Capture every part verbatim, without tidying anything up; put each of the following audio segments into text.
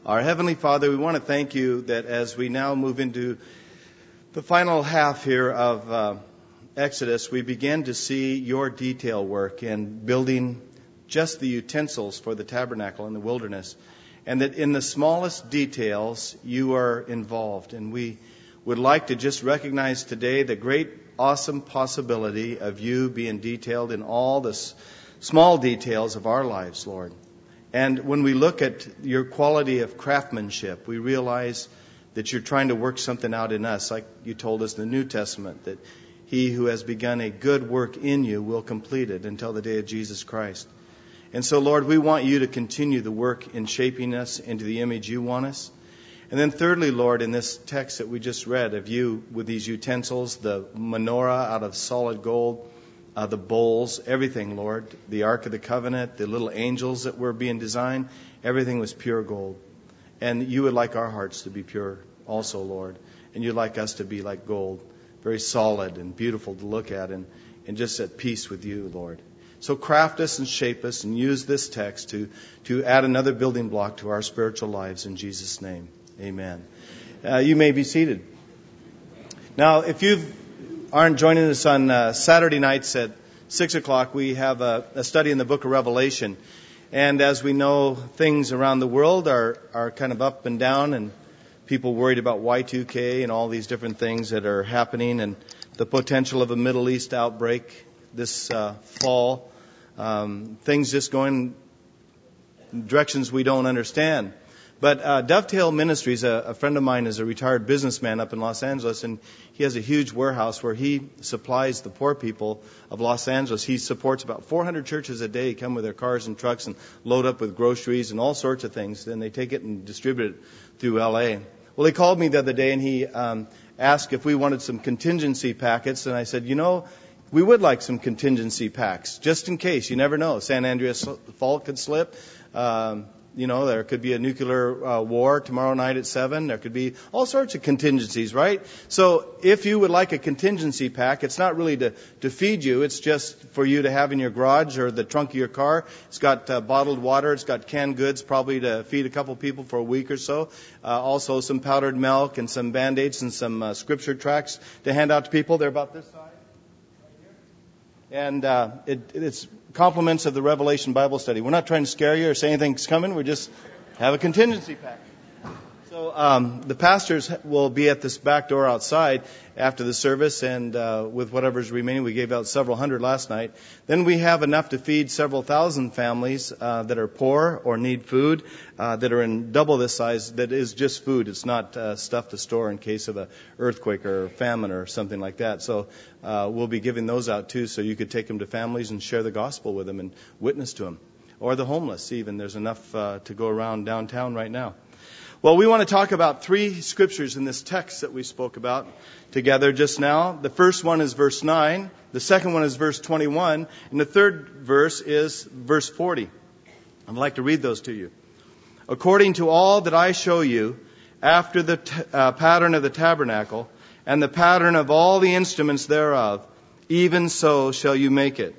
Our Heavenly Father, we want to thank you that as we now move into the final half here of uh, Exodus, we begin to see your detail work in building just the utensils for the tabernacle in the wilderness, and that in the smallest details you are involved. And we would like to just recognize today the great, awesome possibility of you being detailed in all the s- small details of our lives, Lord. And when we look at your quality of craftsmanship, we realize that you're trying to work something out in us, like you told us in the New Testament, that he who has begun a good work in you will complete it until the day of Jesus Christ. And so, Lord, we want you to continue the work in shaping us into the image you want us. And then thirdly, Lord, in this text that we just read of you with these utensils, the menorah out of solid gold, Uh, the bowls, everything, Lord, the Ark of the Covenant, the little angels that were being designed, everything was pure gold. And you would like our hearts to be pure also, Lord. And you'd like us to be like gold, very solid and beautiful to look at and, and just at peace with you, Lord. So craft us and shape us and use this text to, to add another building block to our spiritual lives in Jesus' name. Amen. Uh, you may be seated. Now, if you've aren't joining us on uh, Saturday nights at six o'clock, we have a, a study in the book of Revelation. And as we know, things around the world are, are kind of up and down, and people worried about Y two K and all these different things that are happening, and the potential of a Middle East outbreak this uh, fall. Um, things just going in directions we don't understand. But uh, Dovetail Ministries, a, a friend of mine is a retired businessman up in Los Angeles, and he has a huge warehouse where he supplies the poor people of Los Angeles. He supports about four hundred churches a day, come with their cars and trucks and load up with groceries and all sorts of things. Then they take it and distribute it through L A. Well, he called me the other day, and he um, asked if we wanted some contingency packets, and I said, you know, we would like some contingency packs, just in case. You never know. San Andreas Fault could slip. Um, You know, there could be a nuclear uh, war tomorrow night at seven. There could be all sorts of contingencies, right? So if you would like a contingency pack, it's not really to, to feed you. It's just for you to have in your garage or the trunk of your car. It's got uh, bottled water. It's got canned goods, probably to feed a couple people for a week or so. Uh, also some powdered milk and some Band-Aids and some uh, scripture tracts to hand out to people. They're about this size. And uh, it, it's compliments of the Revelation Bible study. We're not trying to scare you or say anything's coming. We just have a contingency pack. So um, the pastors will be at this back door outside after the service, and uh, with whatever's remaining, we gave out several hundred last night. Then we have enough to feed several thousand families uh, that are poor or need food, uh, that are in double this size, that is just food. It's not uh, stuff to store in case of an earthquake or famine or something like that. So uh, we'll be giving those out too, so you could take them to families and share the gospel with them and witness to them. Or the homeless even. There's enough uh, to go around downtown right now. Well, we want to talk about three scriptures in this text that we spoke about together just now. The first one is verse nine. The second one is verse twenty-one. And the third verse is verse forty. I'd like to read those to you. According to all that I show you, after the t- uh, pattern of the tabernacle, and the pattern of all the instruments thereof, even so shall you make it.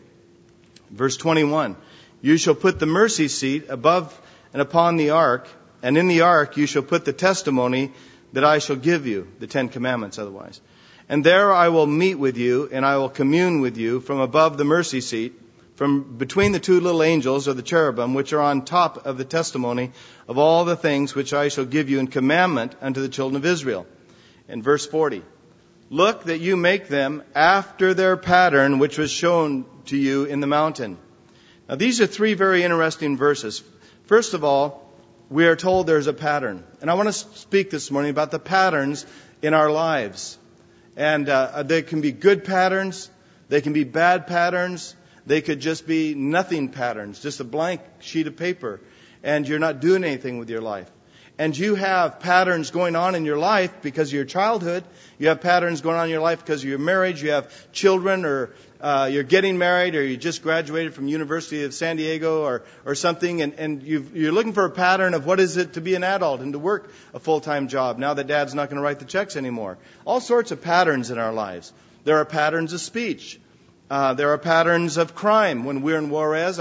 Verse twenty-one. You shall put the mercy seat above and upon the ark, and in the ark you shall put the testimony that I shall give you, the Ten Commandments otherwise. And there I will meet with you, and I will commune with you from above the mercy seat, from between the two little angels or the cherubim, which are on top of the testimony of all the things which I shall give you in commandment unto the children of Israel. And verse forty. Look that you make them after their pattern which was shown to you in the mountain. Now these are three very interesting verses. First of all, we are told there's a pattern. And I want to speak this morning about the patterns in our lives. And uh, they can be good patterns. They can be bad patterns. They could just be nothing patterns, just a blank sheet of paper. And you're not doing anything with your life. And you have patterns going on in your life because of your childhood. You have patterns going on in your life because of your marriage. You have children, or uh, you're getting married, or you just graduated from University of San Diego or, or something. And, and you've, you're looking for a pattern of what is it to be an adult and to work a full-time job now that Dad's not going to write the checks anymore. All sorts of patterns in our lives. There are patterns of speech. Uh, there are patterns of crime. When we were in Juarez, I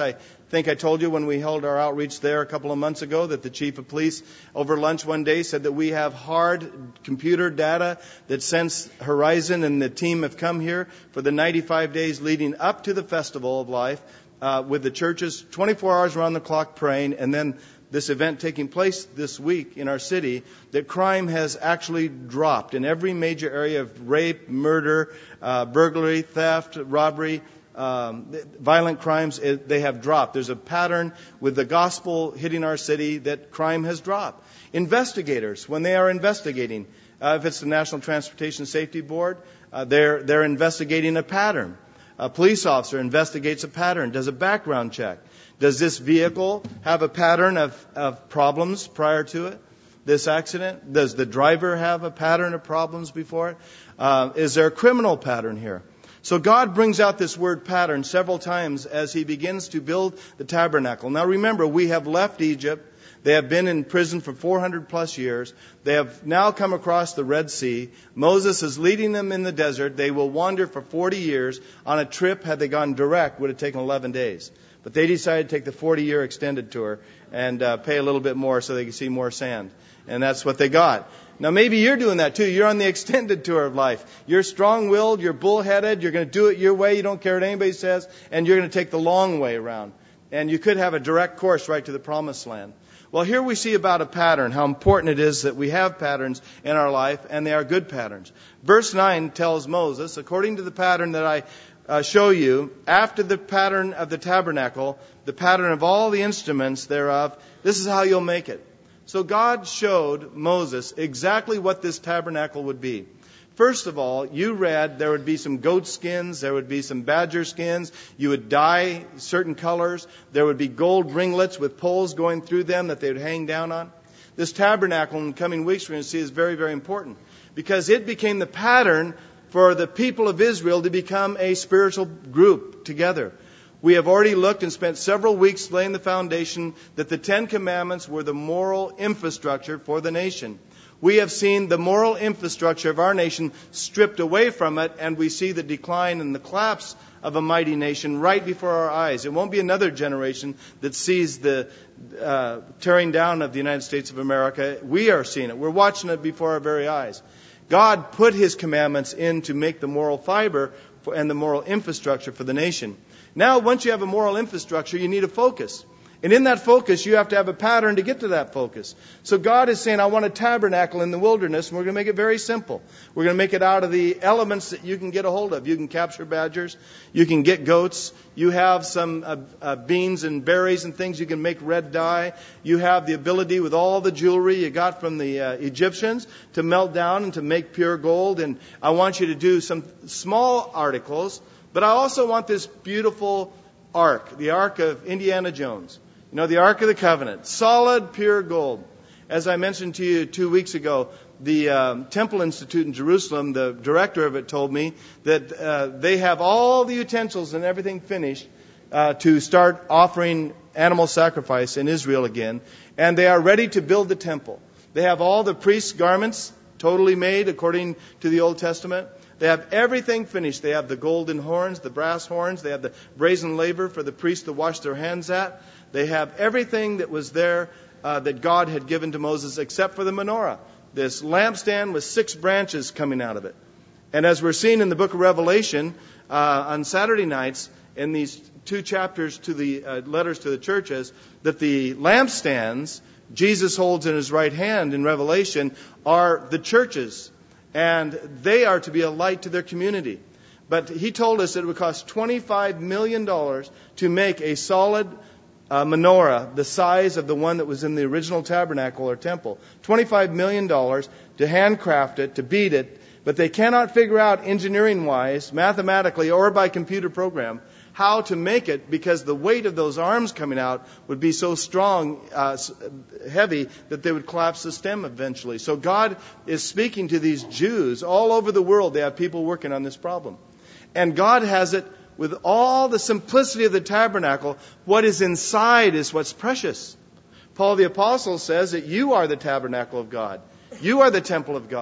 think I told you when we held our outreach there a couple of months ago that the chief of police over lunch one day said that we have hard computer data that since Horizon and the team have come here for the ninety-five days leading up to the Festival of Life, uh, with the churches twenty-four hours around the clock praying, and then this event taking place this week in our city, that crime has actually dropped in every major area of rape, murder, uh, burglary, theft, robbery, um, violent crimes. It, they have dropped. There's a pattern with the gospel hitting our city that crime has dropped. Investigators, when they are investigating, uh, if it's the National Transportation Safety Board, uh, they're they're investigating a pattern. A police officer investigates a pattern, does a background check. Does this vehicle have a pattern of, of problems prior to it, this accident? Does the driver have a pattern of problems before it? Uh, is there a criminal pattern here? So God brings out this word pattern several times as He begins to build the tabernacle. Now remember, we have left Egypt. They have been in prison for four hundred plus years. They have now come across the Red Sea. Moses is leading them in the desert. They will wander for forty years. On a trip, had they gone direct, would have taken eleven days. But they decided to take the forty-year extended tour and uh, pay a little bit more so they could see more sand. And that's what they got. Now, maybe you're doing that too. You're on the extended tour of life. You're strong-willed. You're bullheaded. You're going to do it your way. You don't care what anybody says. And you're going to take the long way around. And you could have a direct course right to the promised land. Well, here we see about a pattern, how important it is that we have patterns in our life, and they are good patterns. Verse nine tells Moses, according to the pattern that I Uh, show you, after the pattern of the tabernacle, the pattern of all the instruments thereof, this is how you'll make it. So God showed Moses exactly what this tabernacle would be. First of all, you read there would be some goat skins, there would be some badger skins, you would dye certain colors, there would be gold ringlets with poles going through them that they would hang down on. This tabernacle in the coming weeks we're going to see is very, very important because it became the pattern for the people of Israel to become a spiritual group together. We have already looked and spent several weeks laying the foundation that the Ten Commandments were the moral infrastructure for the nation. We have seen the moral infrastructure of our nation stripped away from it, and we see the decline and the collapse of a mighty nation right before our eyes. It won't be another generation that sees the uh, tearing down of the United States of America. We are seeing it. We're watching it before our very eyes. God put His commandments in to make the moral fiber for, and the moral infrastructure for the nation. Now, once you have a moral infrastructure, you need a focus. And in that focus, you have to have a pattern to get to that focus. So God is saying, I want a tabernacle in the wilderness, and we're going to make it very simple. We're going to make it out of the elements that you can get a hold of. You can capture badgers. You can get goats. You have some uh, uh, beans and berries and things. You can make red dye. You have the ability with all the jewelry you got from the uh, Egyptians to melt down and to make pure gold. And I want you to do some small articles. But I also want this beautiful ark, the Ark of Indiana Jones. You know, the Ark of the Covenant, solid, pure gold. As I mentioned to you two weeks ago, the um, Temple Institute in Jerusalem, the director of it told me that uh, they have all the utensils and everything finished uh, to start offering animal sacrifice in Israel again. And they are ready to build the temple. They have all the priests' garments totally made according to the Old Testament. They have everything finished. They have the golden horns, the brass horns. They have the brazen laver for the priests to wash their hands at. They have everything that was there uh, that God had given to Moses except for the menorah. This lampstand with six branches coming out of it. And as we're seeing in the book of Revelation, uh, on Saturday nights, in these two chapters to the uh, letters to the churches, that the lampstands Jesus holds in His right hand in Revelation are the churches. And they are to be a light to their community. But He told us that it would cost twenty-five million dollars to make a solid Uh, menorah, the size of the one that was in the original tabernacle or temple. twenty-five million dollars to handcraft it, to beat it, but they cannot figure out engineering-wise, mathematically, or by computer program, how to make it because the weight of those arms coming out would be so strong, uh, heavy, that they would collapse the stem eventually. So God is speaking to these Jews all over the world. They have people working on this problem. And God has it with all the simplicity of the tabernacle. What is inside is what's precious. Paul the Apostle says that you are the tabernacle of God. You are the temple of God.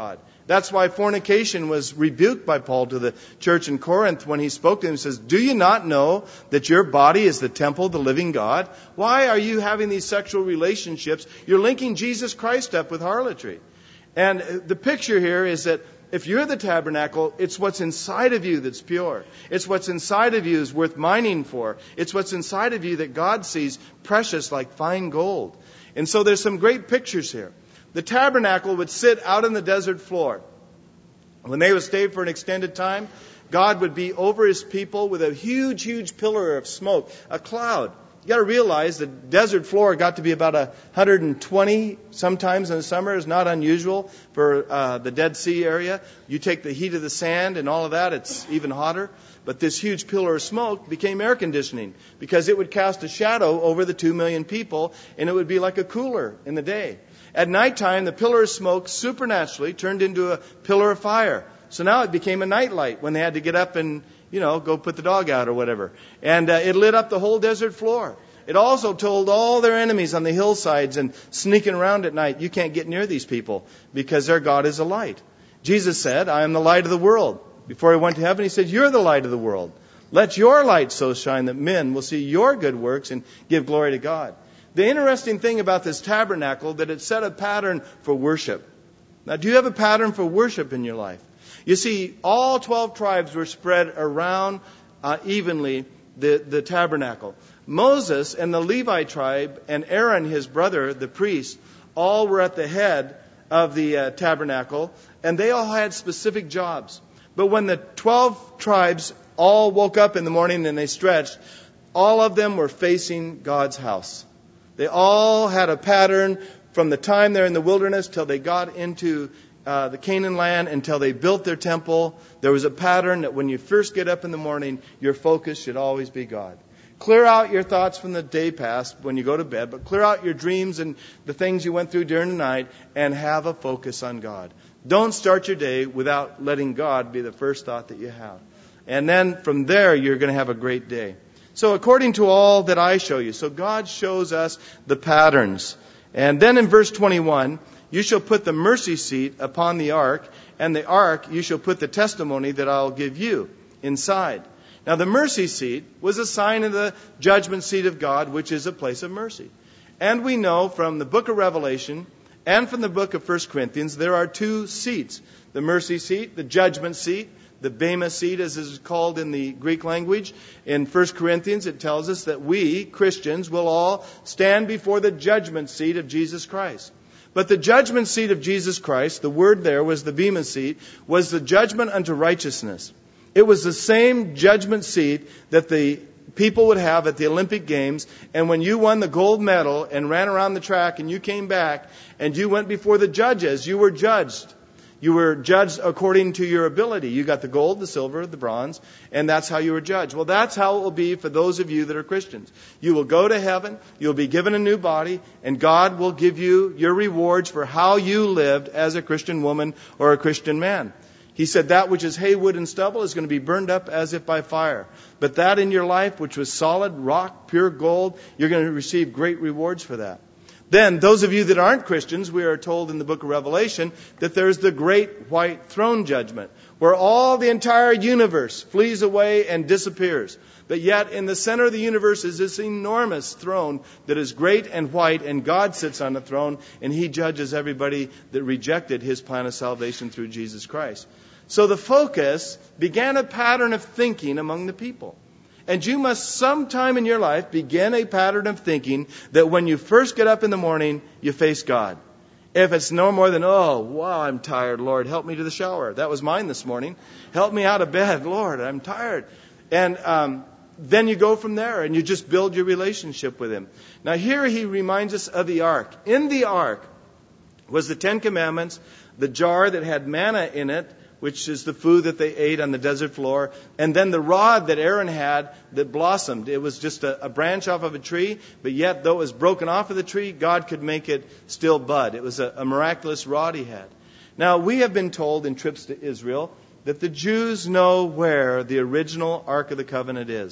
That's why fornication was rebuked by Paul to the church in Corinth when he spoke to them. He says, do you not know that your body is the temple of the living God? Why are you having these sexual relationships? You're linking Jesus Christ up with harlotry. And the picture here is that if you're the tabernacle, it's what's inside of you that's pure. It's what's inside of you is worth mining for. It's what's inside of you that God sees precious like fine gold. And so there's some great pictures here. The tabernacle would sit out on the desert floor. When they would stay for an extended time, God would be over His people with a huge, huge pillar of smoke, a cloud. You got to realize the desert floor got to be about one hundred twenty sometimes in the summer. It's not unusual for uh, the Dead Sea area. You take the heat of the sand and all of that, it's even hotter. But this huge pillar of smoke became air conditioning because it would cast a shadow over the two million people, and it would be like a cooler in the day. At nighttime, the pillar of smoke supernaturally turned into a pillar of fire. So now it became a nightlight when they had to get up and, you know, go put the dog out or whatever. And uh, it lit up the whole desert floor. It also told all their enemies on the hillsides and sneaking around at night, you can't get near these people because their God is a light. Jesus said, I am the light of the world. Before He went to heaven, He said, you're the light of the world. Let your light so shine that men will see your good works and give glory to God. The interesting thing about this tabernacle, that it set a pattern for worship. Now, do you have a pattern for worship in your life? You see, all twelve tribes were spread around uh, evenly the, the tabernacle. Moses and the Levi tribe and Aaron, his brother, the priest, all were at the head of the uh, tabernacle, and they all had specific jobs. But when the twelve tribes all woke up in the morning and they stretched, all of them were facing God's house. They all had a pattern from the time they're in the wilderness till they got into uh, the Canaan land, until they built their temple. There was a pattern that when you first get up in the morning, your focus should always be God. Clear out your thoughts from the day past when you go to bed, but clear out your dreams and the things you went through during the night and have a focus on God. Don't start your day without letting God be the first thought that you have. And then from there, you're going to have a great day. So according to all that I show you, so God shows us the patterns. And then in verse twenty-one, you shall put the mercy seat upon the ark, and the ark you shall put the testimony that I'll give you inside. Now the mercy seat was a sign of the judgment seat of God, which is a place of mercy. And we know from the book of Revelation and from the book of First Corinthians, there are two seats. The mercy seat, the judgment seat. The Bema seat, as is called in the Greek language. In First Corinthians, it tells us that we, Christians, will all stand before the judgment seat of Jesus Christ. But the judgment seat of Jesus Christ, the word there was the Bema seat, was the judgment unto righteousness. It was the same judgment seat that the people would have at the Olympic Games. And when you won the gold medal and ran around the track and you came back and you went before the judges, you were judged. You were judged according to your ability. You got the gold, the silver, the bronze, and that's how you were judged. Well, that's how it will be for those of you that are Christians. You will go to heaven, you'll be given a new body, and God will give you your rewards for how you lived as a Christian woman or a Christian man. He said that which is hay, wood, and stubble is going to be burned up as if by fire. But that in your life, which was solid, rock, pure gold, you're going to receive great rewards for that. Then, those of you that aren't Christians, we are told in the book of Revelation that there's the great white throne judgment, where all the entire universe flees away and disappears. But yet, in the center of the universe is this enormous throne that is great and white, and God sits on the throne, and He judges everybody that rejected His plan of salvation through Jesus Christ. So the focus began a pattern of thinking among the people. And you must sometime in your life begin a pattern of thinking that when you first get up in the morning, you face God. If it's no more than, oh, wow, I'm tired, Lord, help me to the shower. That was mine this morning. Help me out of bed, Lord, I'm tired. And um, then you go from there and you just build your relationship with Him. Now here He reminds us of the ark. In the ark was the Ten Commandments, the jar that had manna in it, which is the food that they ate on the desert floor, and then the rod that Aaron had that blossomed. It was just a, a branch off of a tree, but yet though it was broken off of the tree, God could make it still bud. It was a, a miraculous rod He had. Now, we have been told in trips to Israel that the Jews know where the original Ark of the Covenant is.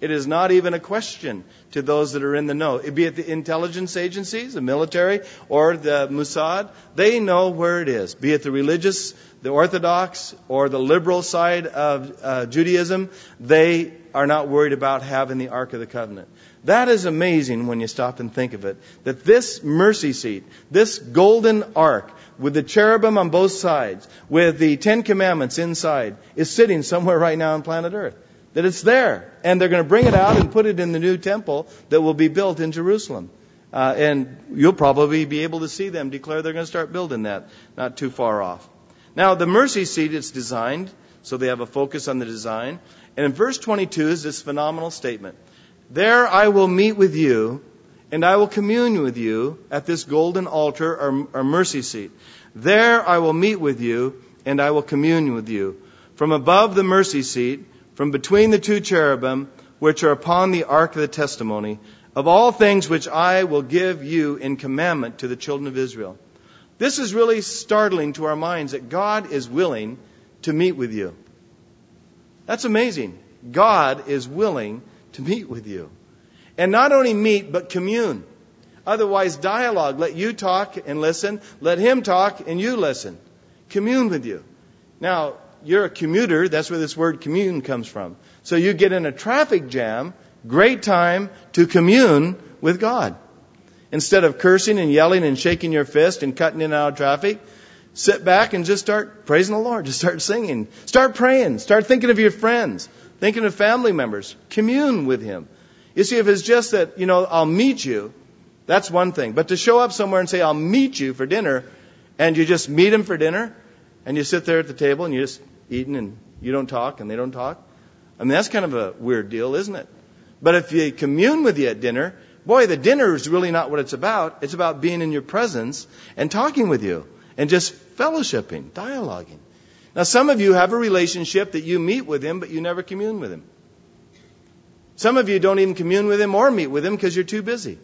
It is not even a question to those that are in the know. Be it the intelligence agencies, the military, or the Mossad, they know where it is. Be it the religious, the Orthodox, or the liberal side of uh, Judaism, they are not worried about having the Ark of the Covenant. That is amazing when you stop and think of it. That this mercy seat, this golden ark, with the cherubim on both sides, with the Ten Commandments inside, is sitting somewhere right now on planet Earth. That it's there. And they're going to bring it out and put it in the new temple that will be built in Jerusalem. Uh, and you'll probably be able to see them declare they're going to start building that not too far off. Now, the mercy seat is designed, so they have a focus on the design. And in verse twenty-two is this phenomenal statement. There I will meet with you, and I will commune with you at this golden altar or, or mercy seat. There I will meet with you, and I will commune with you. From above the mercy seat, from between the two cherubim, which are upon the ark of the testimony, of all things which I will give you in commandment to the children of Israel. This is really startling to our minds that God is willing to meet with you. That's amazing. God is willing to meet with you. And not only meet, but commune. Otherwise, dialogue. Let you talk and listen. Let him talk and you listen. Commune with you. Now, you're a commuter. That's where this word commune comes from. So you get in a traffic jam. Great time to commune with God. Instead of cursing and yelling and shaking your fist and cutting in and out of traffic, sit back and just start praising the Lord. Just start singing. Start praying. Start thinking of your friends. Thinking of family members. Commune with Him. You see, if it's just that, you know, I'll meet you, that's one thing. But to show up somewhere and say, I'll meet you for dinner, and you just meet Him for dinner, and you sit there at the table and you're just eating and you don't talk and they don't talk. I mean, that's kind of a weird deal, isn't it? But if you commune with you at dinner, boy, the dinner is really not what it's about. It's about being in your presence and talking with you and just fellowshipping, dialoguing. Now, some of you have a relationship that you meet with Him, but you never commune with Him. Some of you don't even commune with Him or meet with Him because you're too busy.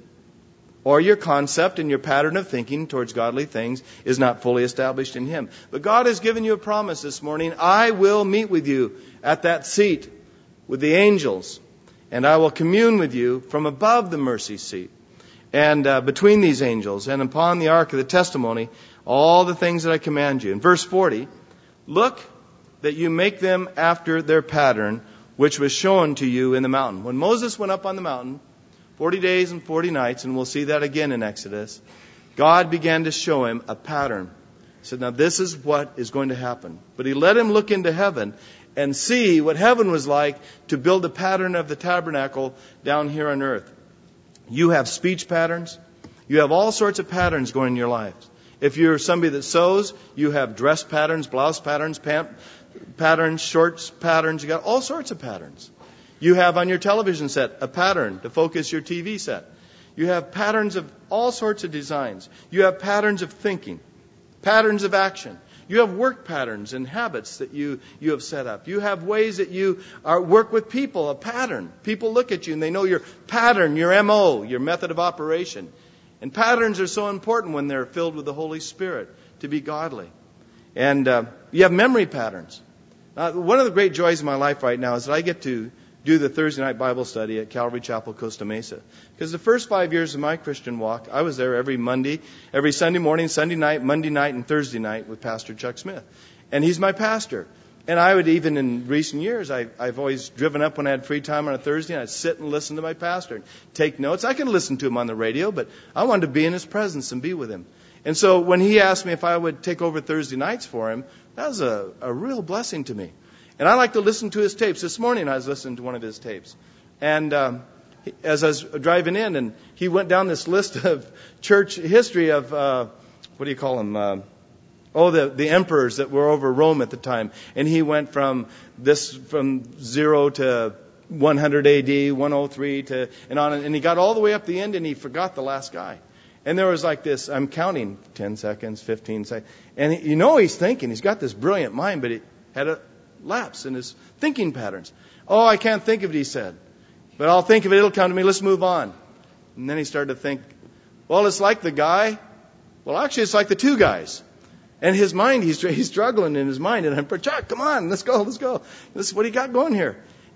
Or your concept and your pattern of thinking towards godly things is not fully established in Him. But God has given you a promise this morning. I will meet with you at that seat with the angels. And I will commune with you from above the mercy seat. And uh, between these angels and upon the ark of the testimony, all the things that I command you. In verse forty, look that you make them after their pattern, which was shown to you in the mountain. When Moses went up on the mountain, forty days and forty nights, and we'll see that again in Exodus, God began to show him a pattern. He said, now this is what is going to happen. But He let him look into heaven and see what heaven was like to build a pattern of the tabernacle down here on earth. You have speech patterns. You have all sorts of patterns going in your life. If you're somebody that sews, you have dress patterns, blouse patterns, pant patterns, shorts patterns. You got all sorts of patterns. You have on your television set a pattern to focus your T V set. You have patterns of all sorts of designs. You have patterns of thinking, patterns of action. You have work patterns and habits that you, you have set up. You have ways that you are, work with people, a pattern. People look at you and they know your pattern, your M O, your method of operation. And patterns are so important when they're filled with the Holy Spirit to be godly. And uh, you have memory patterns. Uh, one of the great joys of my life right now is that I get to do the Thursday night Bible study at Calvary Chapel, Costa Mesa. Because the first five years of my Christian walk, I was there every Monday, every Sunday morning, Sunday night, Monday night, and Thursday night with Pastor Chuck Smith. And he's my pastor. And I would even in recent years, I, I've always driven up when I had free time on a Thursday, and I'd sit and listen to my pastor and take notes. I could listen to him on the radio, but I wanted to be in his presence and be with him. And so when he asked me if I would take over Thursday nights for him, that was a, a real blessing to me. And I like to listen to his tapes. This morning I was listening to one of his tapes. And um, as I was driving in, and he went down this list of church history of, uh, what do you call them? Uh, oh, the, the emperors that were over Rome at the time. And he went from this, from zero to one hundred A D, one oh three to, and on. And he got all the way up the end and he forgot the last guy. And there was like this, I'm counting ten seconds, fifteen seconds. And he, you know he's thinking. He's got this brilliant mind, but he had a lapse in his thinking patterns. Oh, I can't think of it, he said. But I'll think of it, it'll come to me, let's move on. And then he started to think, well, it's like the guy. Well, actually, it's like the two guys. And his mind, he's, he's struggling in his mind. And I'm, Chuck, come on, let's go, let's go. This is what he got going here.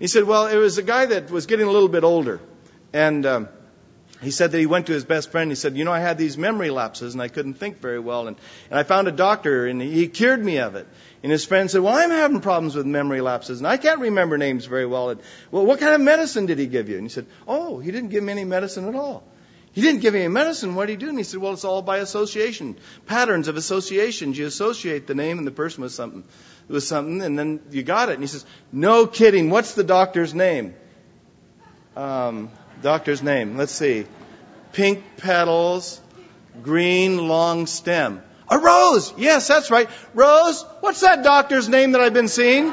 He said, well, it was a guy that was getting a little bit older. And um, he said that he went to his best friend. He said, you know, I had these memory lapses and I couldn't think very well. And, and I found a doctor and he cured me of it. And his friend said, well, I'm having problems with memory lapses and I can't remember names very well. And, well, what kind of medicine did he give you? And he said, oh, he didn't give me any medicine at all. He didn't give me any medicine. What did he do? And he said, well, it's all by association. Patterns of associations. You associate the name and the person with something, with something, and then you got it. And he says, no kidding. What's the doctor's name? Um, doctor's name. Let's see. Pink petals, green long stem. A rose. Yes, that's right. Rose. What's that doctor's name that I've been seeing?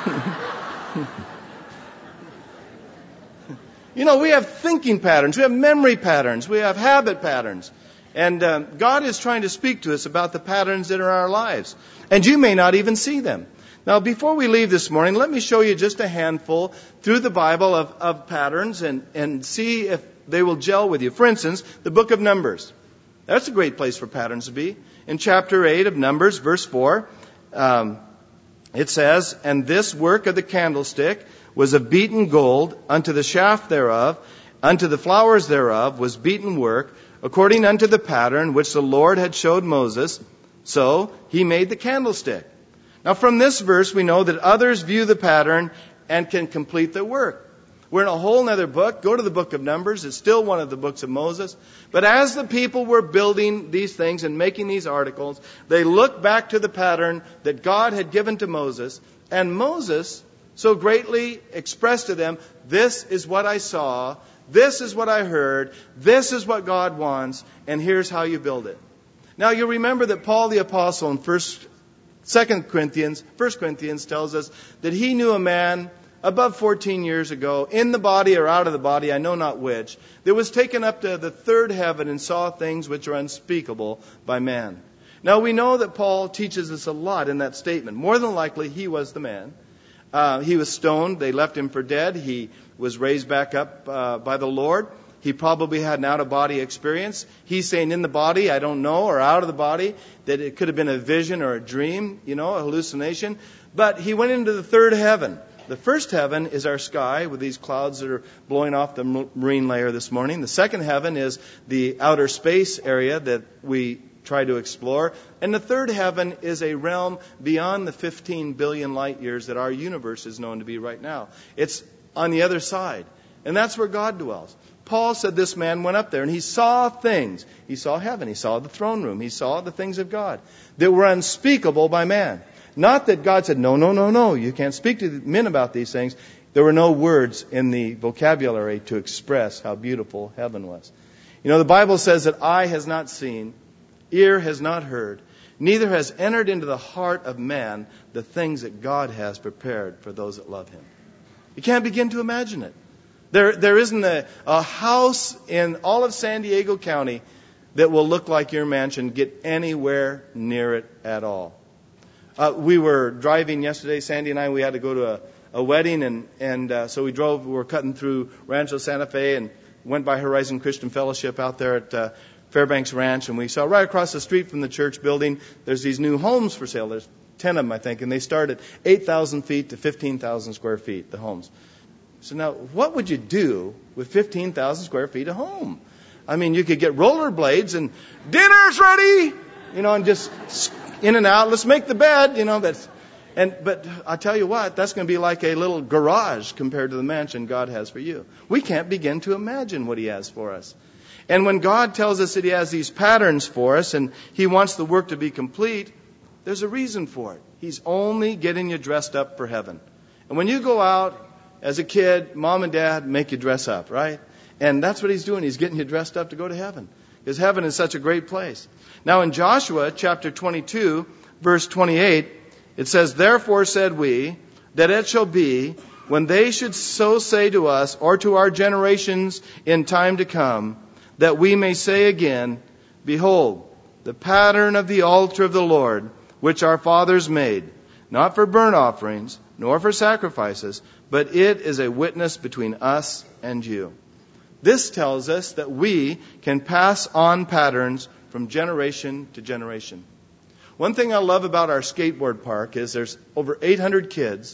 You know, we have thinking patterns, we have memory patterns, we have habit patterns. And uh, God is trying to speak to us about the patterns that are in our lives. And you may not even see them. Now, before we leave this morning, let me show you just a handful through the Bible of, of patterns and, and see if they will gel with you. For instance, the book of Numbers. That's a great place for patterns to be. In chapter eight of Numbers, verse four, um, it says, and this work of the candlestick was of beaten gold, unto the shaft thereof, unto the flowers thereof was beaten work, according unto the pattern which the Lord had showed Moses. So he made the candlestick. Now from this verse we know that others view the pattern and can complete the work. We're in a whole other book. Go to the book of Numbers. It's still one of the books of Moses. But as the people were building these things and making these articles, they looked back to the pattern that God had given to Moses. And Moses so greatly expressed to them, this is what I saw, this is what I heard, this is what God wants, and here's how you build it. Now you remember that Paul the Apostle in First, Second Corinthians, First Corinthians tells us that he knew a man above fourteen years ago, in the body or out of the body, I know not which, that was taken up to the third heaven and saw things which are unspeakable by man. Now we know that Paul teaches us a lot in that statement. More than likely he was the man. Uh, he was stoned. They left him for dead. He was raised back up uh, by the Lord. He probably had an out-of-body experience. He's saying in the body, I don't know, or out of the body, that it could have been a vision or a dream, you know, a hallucination. But he went into the third heaven. The first heaven is our sky with these clouds that are blowing off the marine layer this morning. The second heaven is the outer space area that we try to explore. And the third heaven is a realm beyond the fifteen billion light years that our universe is known to be right now. It's on the other side. And that's where God dwells. Paul said this man went up there and he saw things. He saw heaven. He saw the throne room. He saw the things of God that were unspeakable by man. Not that God said, no, no, no, no, you can't speak to men about these things. There were no words in the vocabulary to express how beautiful heaven was. You know, the Bible says that eye has not seen, ear has not heard, neither has entered into the heart of man the things that God has prepared for those that love Him. You can't begin to imagine it. There, there isn't a, a house in all of San Diego County that will look like your mansion, get anywhere near it at all. Uh, we were driving yesterday, Sandy and I, we had to go to a, a wedding, and, and uh, so we drove, we were cutting through Rancho Santa Fe and went by Horizon Christian Fellowship out there at uh, Fairbanks Ranch, and we saw right across the street from the church building, there's these new homes for sale. There's ten of them, I think, and they start at eight thousand feet to fifteen thousand square feet, the homes. So now, what would you do with fifteen thousand square feet of home? I mean, you could get rollerblades and dinner's ready, you know, and just in and out. Let's make the bed, you know. That's and but I tell you what, that's going to be like a little garage compared to the mansion God has for you. We can't begin to imagine what He has for us. And when God tells us that He has these patterns for us and He wants the work to be complete, there's a reason for it. He's only getting you dressed up for heaven. And when you go out as a kid, mom and dad make you dress up, right? And that's what He's doing. He's getting you dressed up to go to heaven. Because heaven is such a great place. Now in Joshua chapter twenty-two, verse twenty-eight, it says, therefore said we, that it shall be, when they should so say to us, or to our generations in time to come, that we may say again, behold, the pattern of the altar of the Lord, which our fathers made, not for burnt offerings, nor for sacrifices, but it is a witness between us and you. This tells us that we can pass on patterns from generation to generation. One thing I love about our skateboard park is there's over eight hundred kids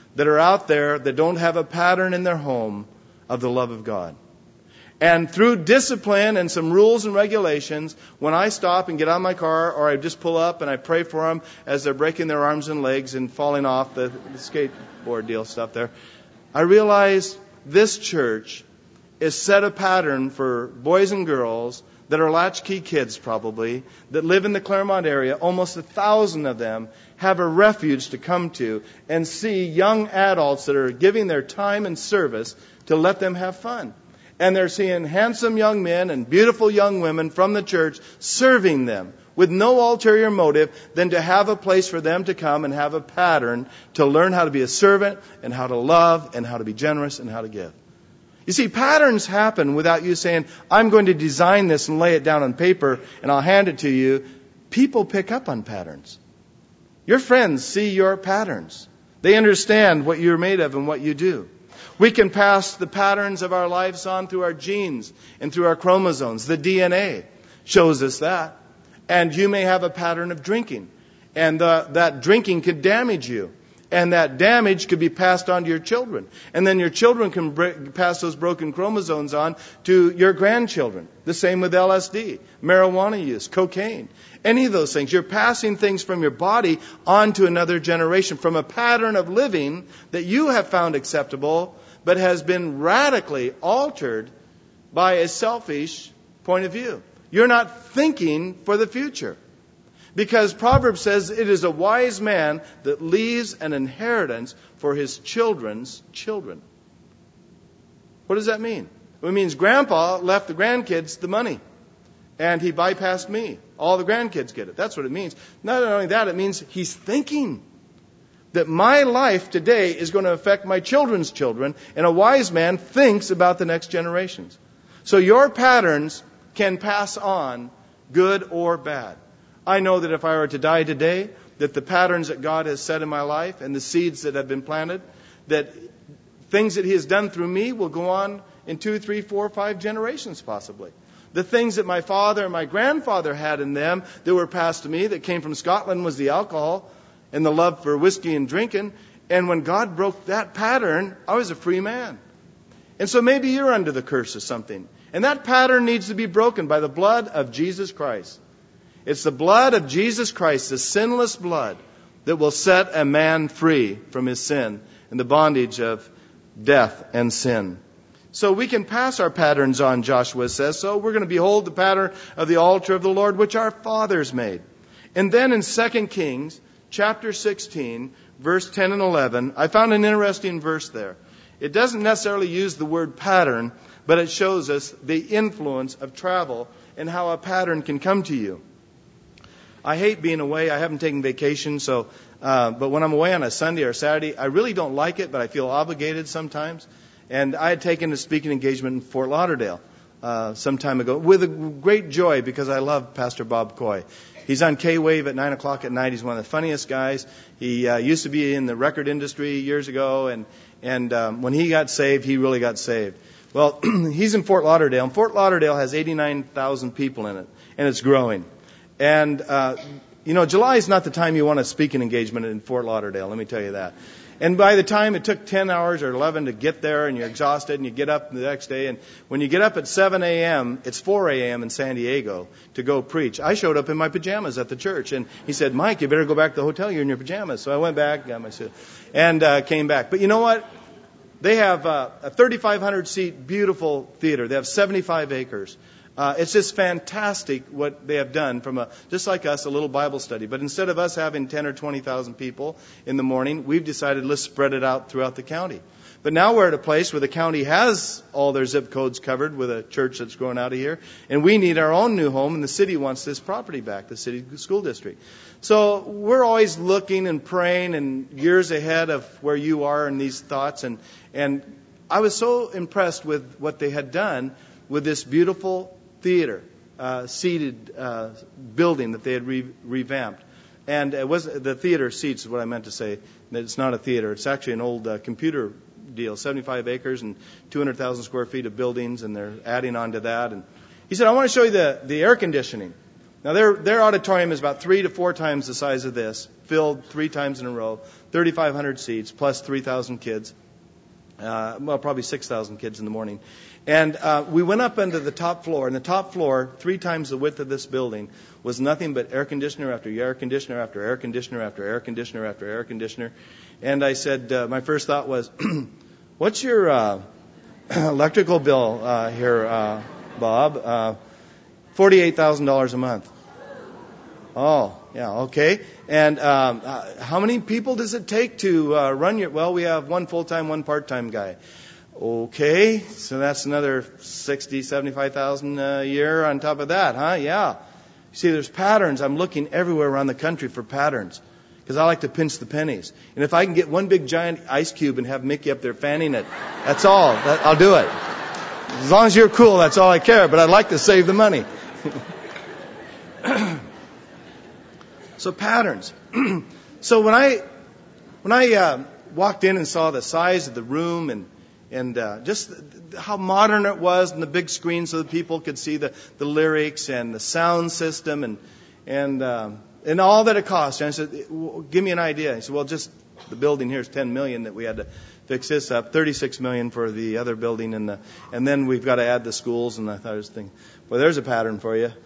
that are out there that don't have a pattern in their home of the love of God. And through discipline and some rules and regulations, when I stop and get out of my car, or I just pull up and I pray for them as they're breaking their arms and legs and falling off the, the skateboard deal stuff there, I realize this church is set a pattern for boys and girls that are latchkey kids probably, that live in the Claremont area. Almost a thousand of them have a refuge to come to and see young adults that are giving their time and service to let them have fun. And they're seeing handsome young men and beautiful young women from the church serving them with no ulterior motive than to have a place for them to come and have a pattern to learn how to be a servant and how to love and how to be generous and how to give. You see, patterns happen without you saying, I'm going to design this and lay it down on paper and I'll hand it to you. People pick up on patterns. Your friends see your patterns. They understand what you're made of and what you do. We can pass the patterns of our lives on through our genes and through our chromosomes. The D N A shows us that. And you may have a pattern of drinking. And uh, that drinking could damage you. And that damage could be passed on to your children. And then your children can break, pass those broken chromosomes on to your grandchildren. The same with L S D, marijuana use, cocaine. Any of those things. You're passing things from your body on to another generation from a pattern of living that you have found acceptable, but has been radically altered by a selfish point of view. You're not thinking for the future. Because Proverbs says it is a wise man that leaves an inheritance for his children's children. What does that mean? It means Grandpa left the grandkids the money. And he bypassed me. All the grandkids get it. That's what it means. Not only that, it means he's thinking that my life today is going to affect my children's children. And a wise man thinks about the next generations. So your patterns can pass on, good or bad. I know that if I were to die today, that the patterns that God has set in my life and the seeds that have been planted, that things that He has done through me will go on in two, three, four, five generations possibly. The things that my father and my grandfather had in them that were passed to me that came from Scotland was the alcohol and the love for whiskey and drinking. And when God broke that pattern, I was a free man. And so maybe you're under the curse of something. And that pattern needs to be broken by the blood of Jesus Christ. It's the blood of Jesus Christ, the sinless blood, that will set a man free from his sin and the bondage of death and sin. So we can pass our patterns on, Joshua says. So we're going to behold the pattern of the altar of the Lord, which our fathers made. And then in Second Kings, chapter sixteen, verse ten and eleven, I found an interesting verse there. It doesn't necessarily use the word pattern, but it shows us the influence of travel and how a pattern can come to you. I hate being away. I haven't taken vacation, so uh, but when I'm away on a Sunday or Saturday, I really don't like it, but I feel obligated sometimes. And I had taken a speaking engagement in Fort Lauderdale uh, some time ago with a great joy because I love Pastor Bob Coy. He's on K-Wave at nine o'clock at night. He's one of the funniest guys. He uh, used to be in the record industry years ago, and and um, when he got saved, he really got saved. Well, he's in Fort Lauderdale, and Fort Lauderdale has eighty-nine thousand people in it, and it's growing. And, uh, you know, July is not the time you want a speaking engagement in Fort Lauderdale, let me tell you that. And by the time it took ten hours or eleven to get there and you're exhausted and you get up the next day, and when you get up at seven a.m., it's four a.m. in San Diego to go preach. I showed up in my pajamas at the church, and he said, Mike, you better go back to the hotel. You're in your pajamas. So I went back, got my suit, and uh, came back. But you know what? They have uh, a thirty-five hundred seat beautiful theater. They have seventy-five acres. Uh, it's just fantastic what they have done from a, just like us, a little Bible study. But instead of us having ten or twenty thousand people in the morning, we've decided let's spread it out throughout the county. But now we're at a place where the county has all their zip codes covered with a church that's growing out of here. And we need our own new home, and the city wants this property back, the city school district. So we're always looking and praying and years ahead of where you are in these thoughts. And, and I was so impressed with what they had done with this beautiful theater, uh, seated uh, building that they had re- revamped. And it was the theater seats is what I meant to say. It's not a theater. It's actually an old uh, computer deal, seventy-five acres and two hundred thousand square feet of buildings, and they're adding on to that. And he said, I want to show you the, the air conditioning. Now, their, their auditorium is about three to four times the size of this, filled three times in a row, thirty-five hundred seats, plus three thousand kids. Uh, well, probably six thousand kids in the morning. And uh, we went up into the top floor, and the top floor, three times the width of this building, was nothing but air conditioner after air conditioner after air conditioner after air conditioner after air conditioner. And I said, uh, my first thought was, what's your uh, electrical bill uh, here, uh, Bob? Uh, forty-eight thousand dollars a month. Oh, yeah, okay. And um, uh, how many people does it take to uh, run your... Well, we have one full-time, one part-time guy. Okay, so that's another sixty, seventy-five thousand a year on top of that, huh? Yeah. See, there's patterns. I'm looking everywhere around the country for patterns because I like to pinch the pennies. And if I can get one big giant ice cube and have Mickey up there fanning it, that's all. That, I'll do it. As long as you're cool, that's all I care. But I'd like to save the money. So patterns. So when I when I uh, walked in and saw the size of the room and and uh, just how modern it was and the big screen so that people could see the, the lyrics and the sound system and and um, and all that it cost. And I said, well, give me an idea. He said, well, just the building here is ten million that we had to fix this up, thirty-six million for the other building, and the and then we've got to add the schools. And I thought I was thinking, well, there's a pattern for you.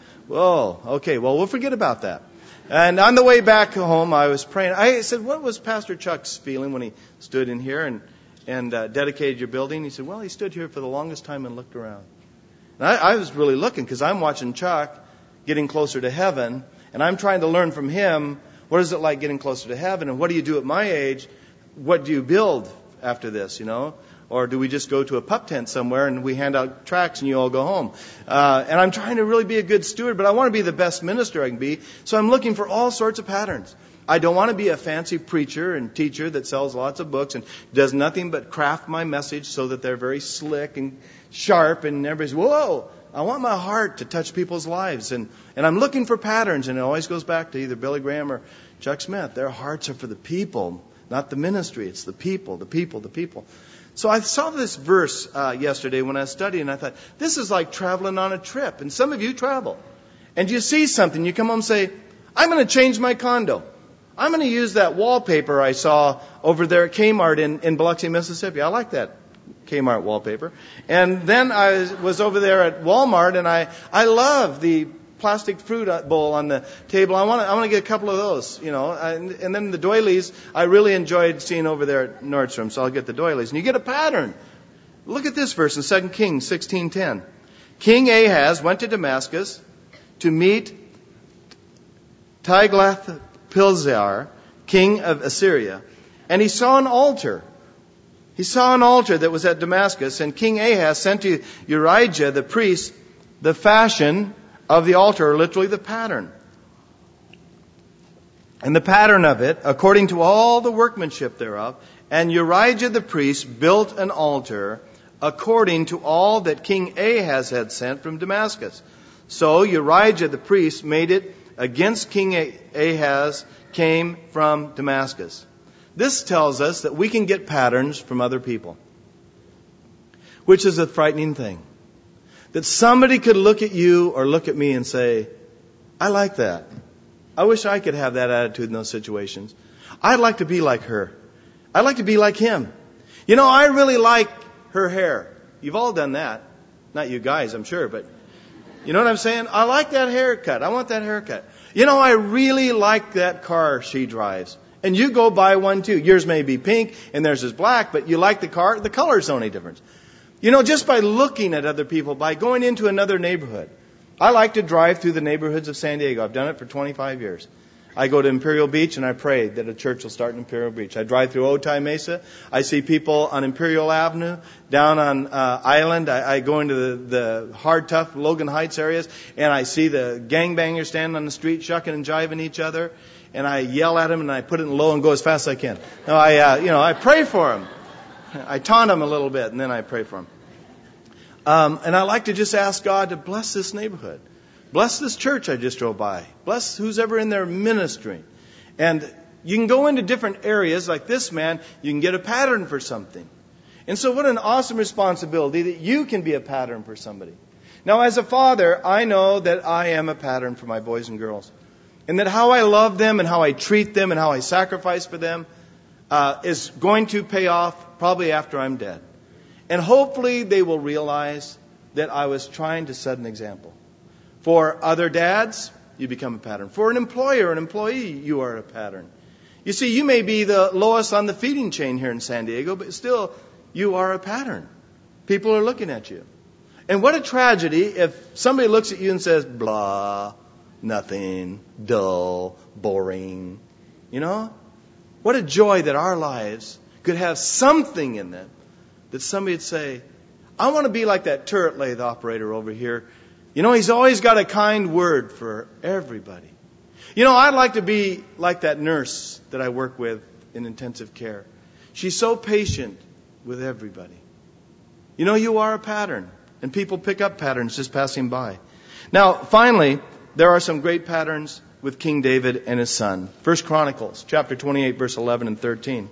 Whoa, okay, well, we'll forget about that. And on the way back home, I was praying. I said, what was Pastor Chuck's feeling when he stood in here and, and uh, dedicated your building? He said, well, he stood here for the longest time and looked around. And I, I was really looking because I'm watching Chuck getting closer to heaven, and I'm trying to learn from him, what is it like getting closer to heaven? And what do you do at my age? What do you build after this, you know? Or do we just go to a pup tent somewhere and we hand out tracts and you all go home? Uh, and I'm trying to really be a good steward, but I want to be the best minister I can be. So I'm looking for all sorts of patterns. I don't want to be a fancy preacher and teacher that sells lots of books and does nothing but craft my message so that they're very slick and sharp and everybody's, whoa! I want my heart to touch people's lives. And, and I'm looking for patterns, and it always goes back to either Billy Graham or Chuck Smith. Their hearts are for the people, not the ministry. It's the people, the people, the people. So I saw this verse uh, yesterday when I was studying, and I thought, this is like traveling on a trip. And some of you travel. And you see something, you come home and say, I'm going to change my condo. I'm going to use that wallpaper I saw over there at Kmart in, in Biloxi, Mississippi. I like that Kmart wallpaper. And then I was over there at Walmart, and I, I love the plastic fruit bowl on the table. I want to I want to get a couple of those, you know. And, and then the doilies, I really enjoyed seeing over there at Nordstrom, so I'll get the doilies. And you get a pattern. Look at this verse in Second Kings sixteen ten. King Ahaz went to Damascus to meet Tiglath-Pileser, king of Assyria, and he saw an altar. He saw an altar that was at Damascus, and King Ahaz sent to Urijah the priest the fashion of the altar, or literally the pattern. And the pattern of it, according to all the workmanship thereof, and Urijah the priest built an altar according to all that King Ahaz had sent from Damascus. So Urijah the priest made it against King Ahaz came from Damascus. This tells us that we can get patterns from other people, which is a frightening thing. That somebody could look at you or look at me and say, I like that. I wish I could have that attitude in those situations. I'd like to be like her. I'd like to be like him. You know, I really like her hair. You've all done that. Not you guys, I'm sure, but you know what I'm saying? I like that haircut. I want that haircut. You know, I really like that car she drives. And you go buy one too. Yours may be pink and theirs is black, but you like the car. The color's the only difference. You know, just by looking at other people, by going into another neighborhood. I like to drive through the neighborhoods of San Diego. I've done it for twenty-five years. I go to Imperial Beach and I pray that a church will start in Imperial Beach. I drive through Otay Mesa. I see people on Imperial Avenue, down on uh, Island. I, I go into the, the hard, tough Logan Heights areas, and I see the gangbangers standing on the street shucking and jiving each other. And I yell at them and I put it in low and go as fast as I can. No, I, uh, you know, I pray for them. I taunt them a little bit and then I pray for them. Um, and I like to just ask God to bless this neighborhood. Bless this church I just drove by. Bless who's ever in their ministry. And you can go into different areas like this man. You can get a pattern for something. And so what an awesome responsibility that you can be a pattern for somebody. Now, as a father, I know that I am a pattern for my boys and girls. And that how I love them and how I treat them and how I sacrifice for them uh, is going to pay off probably after I'm dead. And hopefully they will realize that I was trying to set an example. For other dads, you become a pattern. For an employer, an employee, you are a pattern. You see, you may be the lowest on the feeding chain here in San Diego, but still, you are a pattern. People are looking at you. And what a tragedy if somebody looks at you and says, blah, nothing, dull, boring. You know? What a joy that our lives could have something in them that somebody would say, I want to be like that turret lathe operator over here. You know, he's always got a kind word for everybody. You know, I'd like to be like that nurse that I work with in intensive care. She's so patient with everybody. You know, you are a pattern. And people pick up patterns just passing by. Now, finally, there are some great patterns with King David and his son. First Chronicles, chapter twenty-eight, verse eleven and thirteen.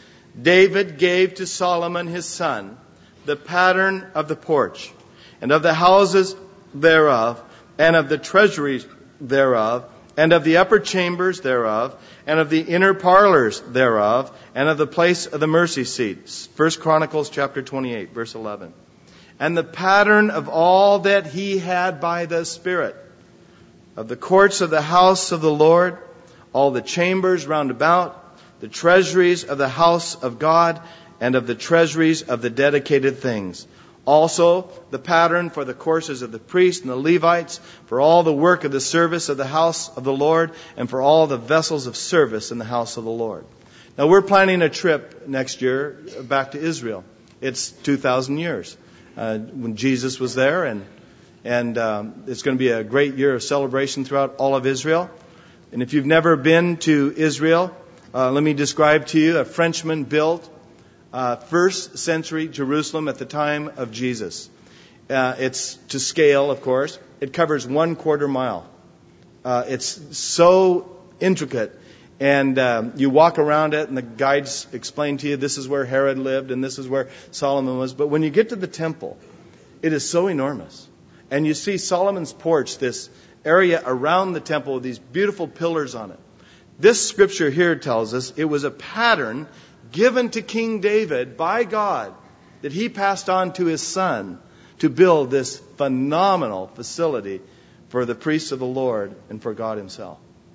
David gave to Solomon his son the pattern of the porch, and of the houses thereof, and of the treasuries thereof, and of the upper chambers thereof, and of the inner parlors thereof, and of the place of the mercy seats. First Chronicles chapter twenty-eight, verse eleven. And the pattern of all that he had by the Spirit, of the courts of the house of the Lord, all the chambers round about, the treasuries of the house of God, and of the treasuries of the dedicated things. Also, the pattern for the courses of the priests and the Levites, for all the work of the service of the house of the Lord, and for all the vessels of service in the house of the Lord. Now, we're planning a trip next year back to Israel. It's two thousand years uh, when Jesus was there, and and um, it's going to be a great year of celebration throughout all of Israel. And if you've never been to Israel, uh, let me describe to you a Frenchman built Uh, first century Jerusalem at the time of Jesus. Uh, it's to scale, of course. It covers one quarter mile. Uh, it's so intricate. And um, you walk around it and the guides explain to you this is where Herod lived and this is where Solomon was. But when you get to the temple, it is so enormous. And you see Solomon's porch, this area around the temple with these beautiful pillars on it. This scripture here tells us it was a pattern given to King David by God that he passed on to his son to build this phenomenal facility for the priests of the Lord and for God himself.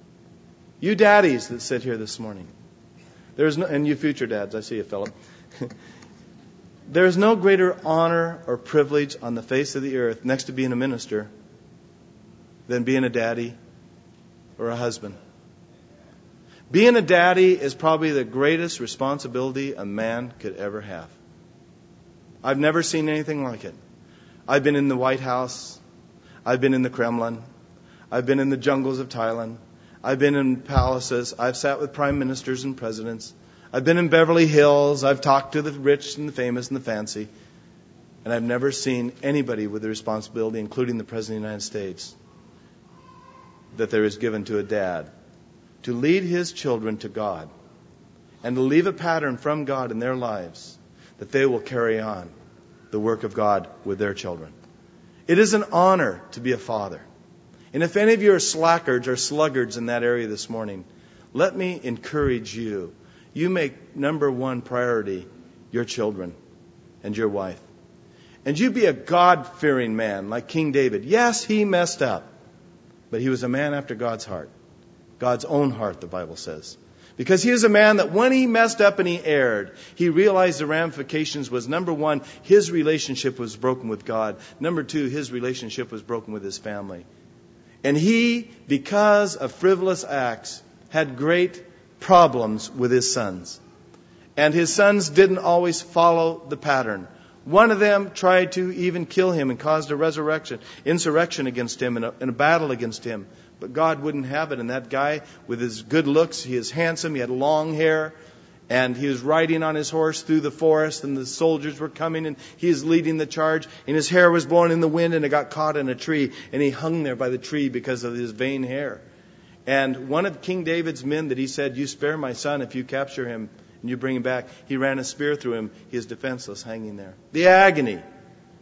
You daddies that sit here this morning, there's no, and you future dads, I see you, Philip. There's no greater honor or privilege on the face of the earth next to being a minister than being a daddy or a husband. Being a daddy is probably the greatest responsibility a man could ever have. I've never seen anything like it. I've been in the White House. I've been in the Kremlin. I've been in the jungles of Thailand. I've been in palaces. I've sat with prime ministers and presidents. I've been in Beverly Hills. I've talked to the rich and the famous and the fancy. And I've never seen anybody with the responsibility, including the President of the United States, that there is given to a dad, to lead his children to God and to leave a pattern from God in their lives that they will carry on the work of God with their children. It is an honor to be a father. And if any of you are slackards or sluggards in that area this morning, let me encourage you. You make number one priority your children and your wife. And you be a God-fearing man like King David. Yes, he messed up, but he was a man after God's heart. God's own heart, the Bible says. Because he was a man that when he messed up and he erred, he realized the ramifications was, number one, his relationship was broken with God. Number two, his relationship was broken with his family. And he, because of frivolous acts, had great problems with his sons. And his sons didn't always follow the pattern. One of them tried to even kill him and caused a resurrection, insurrection against him and a, and a battle against him. But God wouldn't have it. And that guy, with his good looks, he is handsome, he had long hair, and he was riding on his horse through the forest, and the soldiers were coming, and he is leading the charge, and his hair was blowing in the wind, and it got caught in a tree, and he hung there by the tree because of his vain hair. And one of King David's men that he said, you spare my son if you capture him and you bring him back, he ran a spear through him. He is defenseless, hanging there. The agony.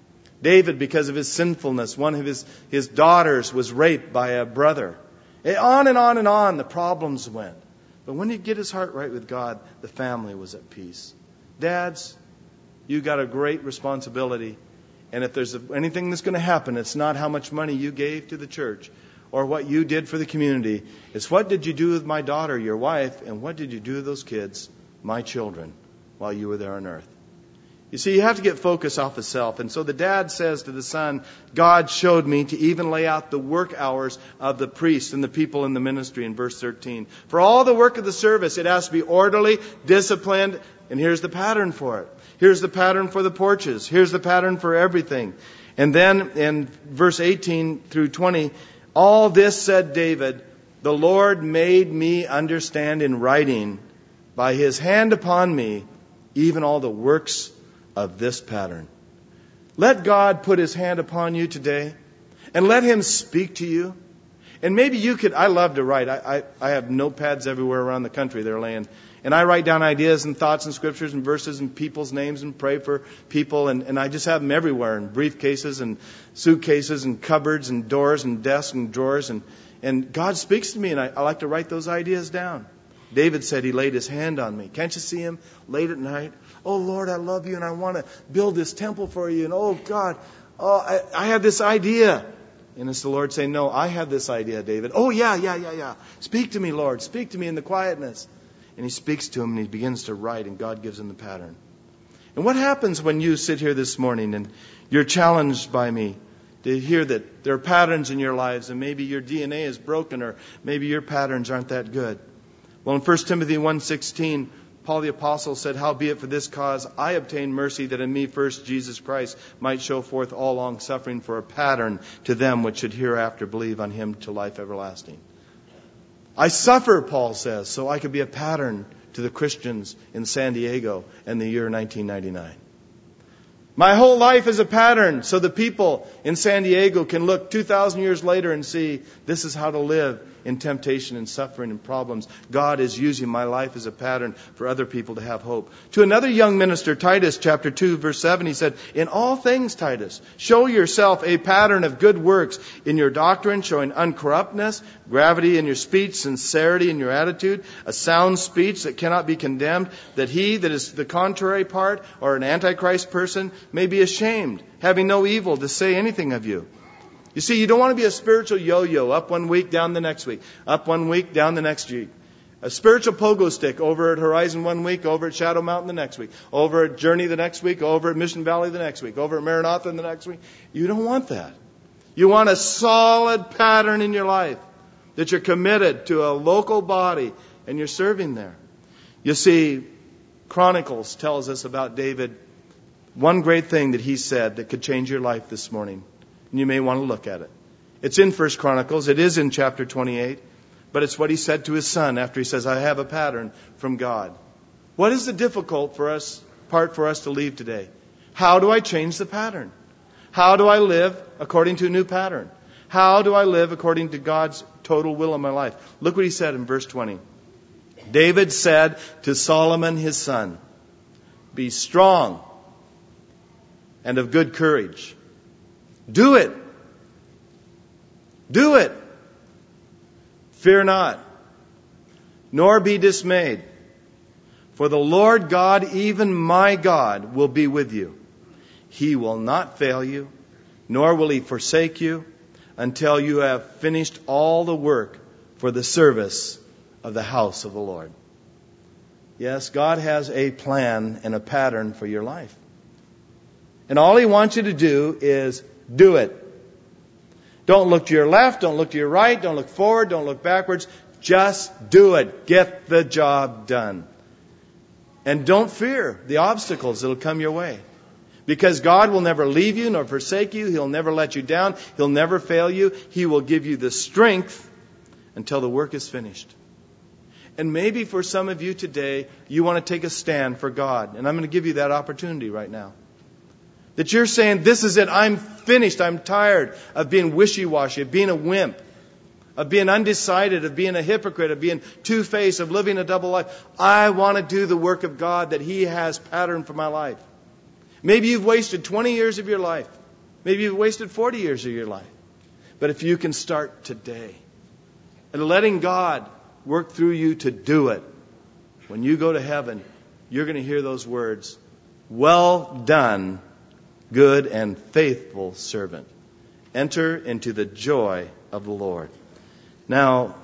David, because of his sinfulness, one of his, his daughters was raped by a brother. And on and on and on the problems went. But when he get his heart right with God, the family was at peace. Dads, you got a great responsibility. And if there's anything that's going to happen, it's not how much money you gave to the church or what you did for the community. It's what did you do with my daughter, your wife, and what did you do with those kids, my children, while you were there on earth. You see, you have to get focus off of self. And so the dad says to the son, God showed me to even lay out the work hours of the priests and the people in the ministry in verse thirteen. For all the work of the service, it has to be orderly, disciplined, and here's the pattern for it. Here's the pattern for the porches. Here's the pattern for everything. And then in verse eighteen through twenty, all this said David, the Lord made me understand in writing by his hand upon me, even all the works of this pattern. Let God put his hand upon you today and let him speak to you. And maybe you could, I love to write. I, I, I have notepads everywhere around the country they're laying. And I write down ideas and thoughts and scriptures and verses and people's names and pray for people. And, and I just have them everywhere in briefcases and suitcases and cupboards and doors and desks and drawers. And, and God speaks to me and I, I like to write those ideas down. David said he laid his hand on me. Can't you see him late at night? Oh, Lord, I love you and I want to build this temple for you. And oh, God, oh, I, I have this idea. And it's the Lord saying, no, I have this idea, David. Oh, yeah, yeah, yeah, yeah. Speak to me, Lord. Speak to me in the quietness. And he speaks to him and he begins to write and God gives him the pattern. And what happens when you sit here this morning and you're challenged by me to hear that there are patterns in your lives and maybe your D N A is broken or maybe your patterns aren't that good? Well, in First Timothy one sixteen, Paul the Apostle said, howbeit for this cause I obtained mercy, that in me first Jesus Christ might show forth all long suffering for a pattern to them which should hereafter believe on him to life everlasting. I suffer, Paul says, so I could be a pattern to the Christians in San Diego in the year nineteen ninety-nine. My whole life is a pattern so the people in San Diego can look two thousand years later and see this is how to live in temptation and suffering and problems. God is using my life as a pattern for other people to have hope. To another young minister, Titus chapter two, verse seven, he said, in all things, Titus, show yourself a pattern of good works in your doctrine, showing uncorruptness, gravity in your speech, sincerity in your attitude, a sound speech that cannot be condemned, that he that is the contrary part or an antichrist person may be ashamed, having no evil to say anything of you. You see, you don't want to be a spiritual yo-yo, up one week, down the next week, up one week, down the next week. A spiritual pogo stick over at Horizon one week, over at Shadow Mountain the next week, over at Journey the next week, over at Mission Valley the next week, over at Maranatha the next week. You don't want that. You want a solid pattern in your life, that you're committed to a local body and you're serving there. You see, Chronicles tells us about David, one great thing that he said that could change your life this morning. And you may want to look at it. It's in First Chronicles. It is in chapter twenty-eight. But it's what he said to his son after he says, I have a pattern from God. What is the difficult for us, part for us to leave today? How do I change the pattern? How do I live according to a new pattern? How do I live according to God's total will in my life? Look what he said in verse twenty. David said to Solomon his son, be strong and of good courage. Do it. Do it. Fear not, nor be dismayed. For the Lord God, even my God, will be with you. He will not fail you, nor will he forsake you until you have finished all the work for the service of the house of the Lord. Yes, God has a plan and a pattern for your life. And all he wants you to do is do it. Don't look to your left, don't look to your right, don't look forward, don't look backwards. Just do it. Get the job done. And don't fear the obstacles that will come your way. Because God will never leave you nor forsake you. He'll never let you down. He'll never fail you. He will give you the strength until the work is finished. And maybe for some of you today, you want to take a stand for God. And I'm going to give you that opportunity right now. That you're saying, this is it. I'm finished. I'm tired of being wishy-washy, of being a wimp, of being undecided, of being a hypocrite, of being two-faced, of living a double life. I want to do the work of God that He has patterned for my life. Maybe you've wasted twenty years of your life Maybe you've wasted forty years of your life. But if you can start today and letting God work through you to do it, when you go to heaven, you're going to hear those words, "Well done, good and faithful servant. Enter into the joy of the Lord." Now,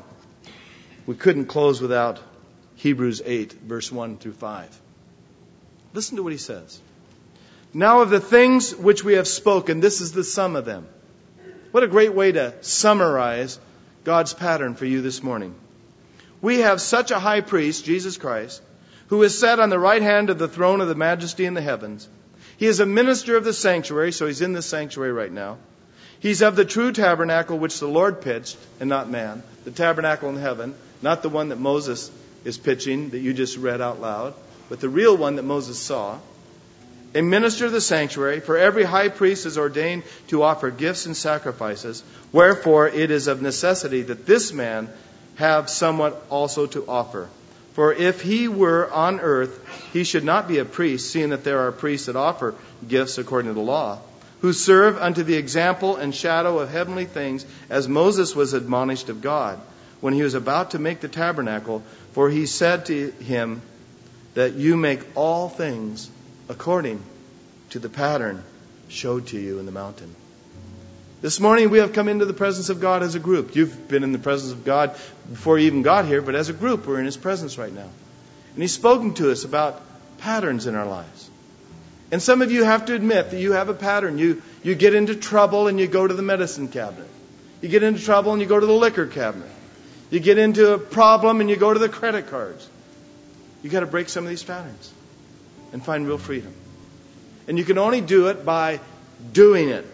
we couldn't close without Hebrews eight, verse one through five. Listen to what he says. "Now of the things which we have spoken," this is the sum of them. What a great way to summarize God's pattern for you this morning. "We have such a high priest, Jesus Christ, who is set on the right hand of the throne of the majesty in the heavens. He is a minister of the sanctuary," so he's in the sanctuary right now. "He's of the true tabernacle which the Lord pitched, and not man." The tabernacle in heaven, not the one that Moses is pitching, that you just read out loud, but the real one that Moses saw. "A minister of the sanctuary, for every high priest is ordained to offer gifts and sacrifices. Wherefore it is of necessity that this man have somewhat also to offer. For if he were on earth, he should not be a priest, seeing that there are priests that offer gifts according to the law, who serve unto the example and shadow of heavenly things, as Moses was admonished of God, when he was about to make the tabernacle. For he said to him, that you make all things according to the pattern showed to you in the mountain." This morning we have come into the presence of God as a group. You've been in the presence of God before you even got here, but as a group we're in His presence right now. And He's spoken to us about patterns in our lives. And some of you have to admit that you have a pattern. You, you get into trouble and you go to the medicine cabinet. You get into trouble and you go to the liquor cabinet. You get into a problem and you go to the credit cards. You've got to break some of these patterns and find real freedom. And you can only do it by doing it.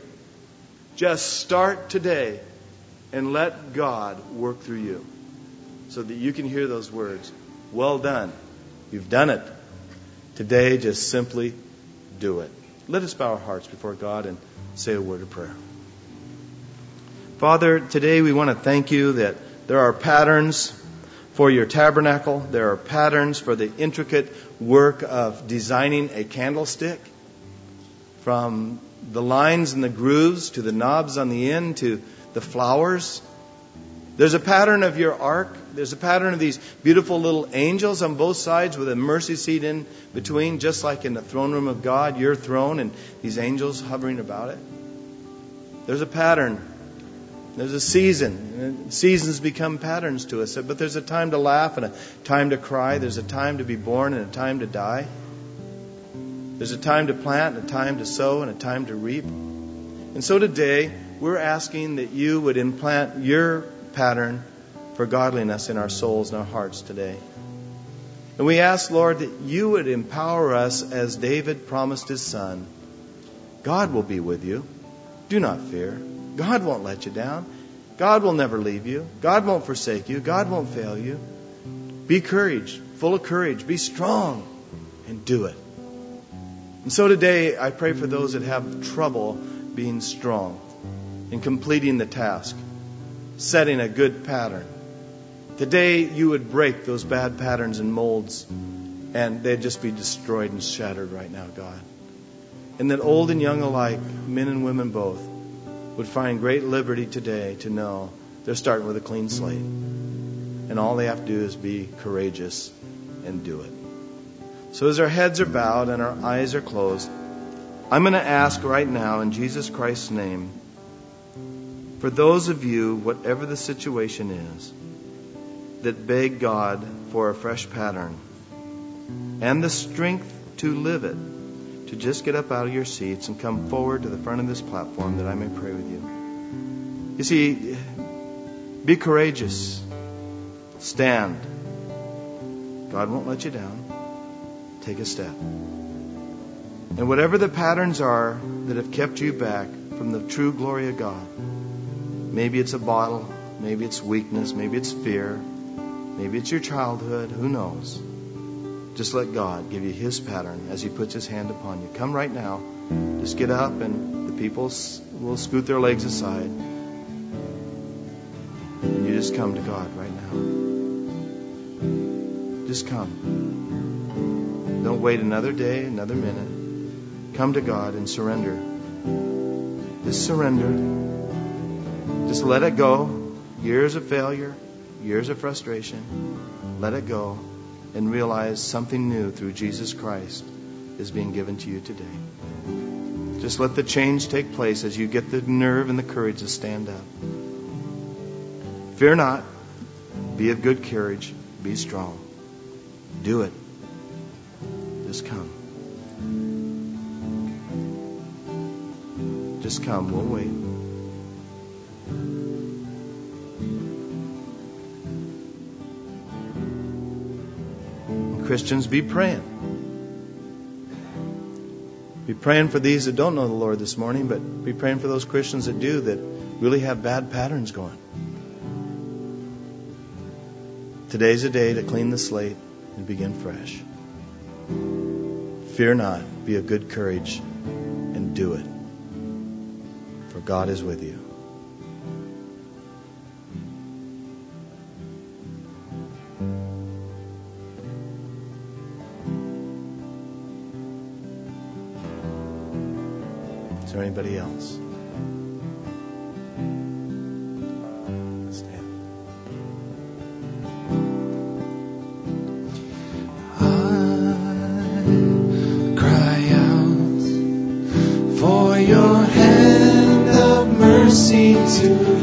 Just start today and let God work through you so that you can hear those words. Well done. You've done it. Today, just simply do it. Let us bow our hearts before God and say a word of prayer. Father, today we want to thank you that there are patterns for your tabernacle. There are patterns for the intricate work of designing a candlestick. From the lines and the grooves to the knobs on the end to the flowers. There's a pattern of your ark. There's a pattern of these beautiful little angels on both sides with a mercy seat in between, just like in the throne room of God, your throne, and these angels hovering about it. There's a pattern. There's a season. Seasons become patterns to us. But there's a time to laugh and a time to cry. There's a time to be born and a time to die. There's a time to plant and a time to sow and a time to reap. And so today, we're asking that you would implant your pattern for godliness in our souls and our hearts today. And we ask, Lord, that you would empower us as David promised his son. God will be with you. Do not fear. God won't let you down. God will never leave you. God won't forsake you. God won't fail you. Be courage, full of courage. Be strong and do it. And so today, I pray for those that have trouble being strong in completing the task, setting a good pattern. Today, you would break those bad patterns and molds, and they'd just be destroyed and shattered right now, God. And that old and young alike, men and women both, would find great liberty today to know they're starting with a clean slate. And all they have to do is be courageous and do it. So as our heads are bowed and our eyes are closed, I'm going to ask right now in Jesus Christ's name, for those of you, whatever the situation is, that beg God for a fresh pattern and the strength to live it, to just get up out of your seats and come forward to the front of this platform that I may pray with you. You see, be courageous. Stand. God won't let you down. Take a step. And whatever the patterns are that have kept you back from the true glory of God, maybe it's a bottle, maybe it's weakness, maybe it's fear, maybe it's your childhood, who knows? Just let God give you His pattern as He puts His hand upon you. Come right now. Just get up and the people will scoot their legs aside. And you just come to God right now. Just come. Don't wait another day, another minute. Come to God and surrender. Just surrender. Just let it go. Years of failure, years of frustration. Let it go and realize something new through Jesus Christ is being given to you today. Just let the change take place as you get the nerve and the courage to stand up. Fear not. Be of good courage. Be strong. Do it. Just come. Just come. We'll wait. And Christians, be praying. Be praying for these that don't know the Lord this morning, but be praying for those Christians that do, that really have bad patterns going. Today's a day to clean the slate and begin fresh. Fear not. Be of good courage and do it. For God is with you. Is there anybody else? Stand. I cry out for your hand of mercy to